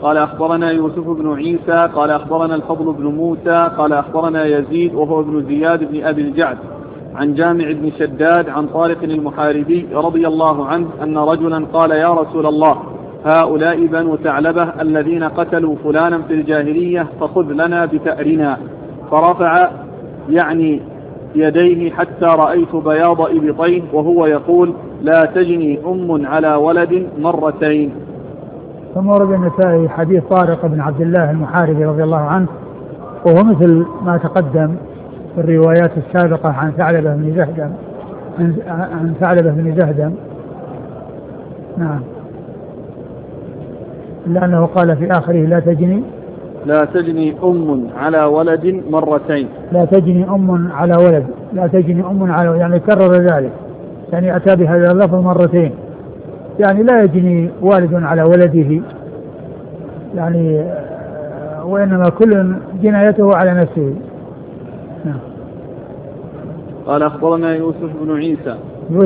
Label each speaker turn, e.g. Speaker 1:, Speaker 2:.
Speaker 1: قال أخبرنا يوسف بن عيسى قال أخبرنا الفضل بن موسى قال أخبرنا يزيد وهو ابن زياد بن أبي الجعد عن جامع بن شداد عن طارق المحاربي رضي الله عنه أن رجلا قال يا رسول الله هؤلاء بنو ثعلبة الذين قتلوا فلانا في الجاهلية فخذ لنا بثأرنا. فرفع يعني يديه حتى رأيت بياض إبطيه وهو يقول لا تجني أم على ولد مرتين.
Speaker 2: ثم ورد النسائي حديث طارق بن عبد الله المحاربي رضي الله عنه وهو مثل ما تقدم في الروايات السابقة عن ثعلبة بن زهدم نعم، لأنه قال في آخره لا تجني أم على ولد مرتين. لا تجني أم على ولد، لا تجني أم على، يعني كرر ذلك، يعني أتى بهذا اللفظ مرتين، يعني لا يجني والد على ولده، يعني وإنما كل جنايته على نفسه.
Speaker 1: قال أخبرنا يوسف بن عيسى